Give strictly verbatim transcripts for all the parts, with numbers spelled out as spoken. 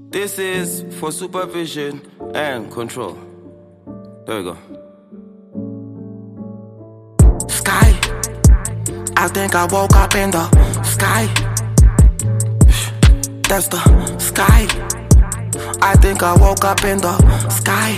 This is for supervision and control. There we go. Sky. I think I woke up in the sky. That's the sky. I think I woke up in the sky.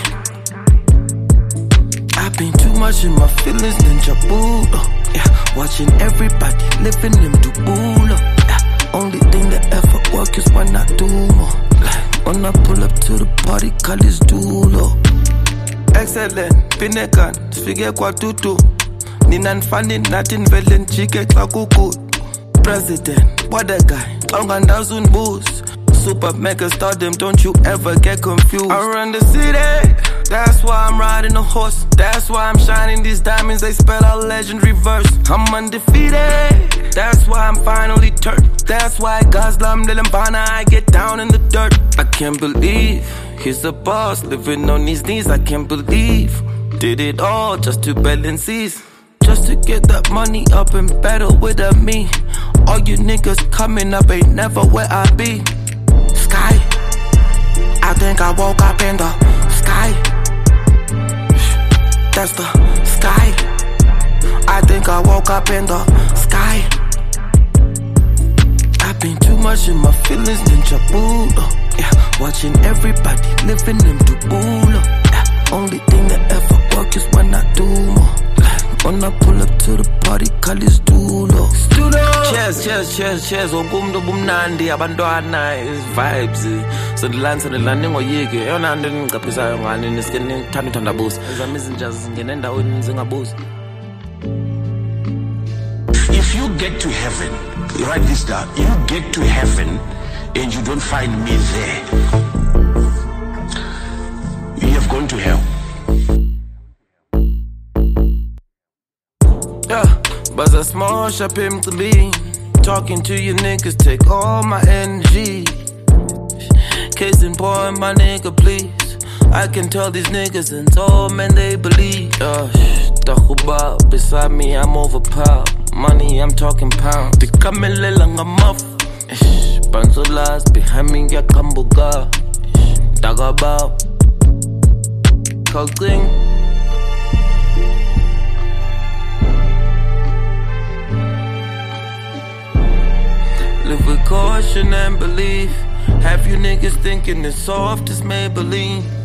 I've been too much in my feelings, ninja Buddha. Yeah, watching everybody living them do bula. Yeah, only thing that ever work is when I do more. Like when I pull up to the party, call is dulo. Excellent, pinekan, sfige kwa tutu. Nina nfani natin velen chike klakuku. President, what a guy, Ongandazun boost. Super mega stardom, don't you ever get confused. I run the city, that's why I'm riding a horse. That's why I'm shining these diamonds, they spell out legendary verse. I'm undefeated, that's why I'm finally turned. That's why Gazlam Lilambana, I get down in the dirt. I can't believe he's the boss, living on his knees. I can't believe did it all just to balance seas. Just to get that money up and battle with a me. All you niggas coming up ain't never where I be. Sky. I think I woke up in the sky. That's the sky. I think I woke up in the sky. I've been too much in my feelings, ninja Buddha. Yeah, watching everybody living them do bula. Yeah, only thing that ever work is when I do more. When I pull up to the party, call is dulo. Cheers, cheers, cheers, cheers. Ogumdo bumnandi, abantwana is vibes. So the land, so the landing or yeke. Yona ndin kapisa ngani niskeni tami tanda boost. Zamizi njaz ngenenda unzinga boost. If you get to heaven, write this down. You get to heaven and you don't find me there, you have gone to hell. Yeah, but a small shop him to be. Talking to you niggas take all my energy. Case in point, my nigga, please. I can tell these niggas and all men they believe. Uh, talk about beside me, I'm overpowered. Money, I'm talking pounds. Becoming lelang a muff. Banzolas behind me, ya kambuga. Talk about cooking. Live with caution and belief. Have you niggas thinking it's soft as Maybelline?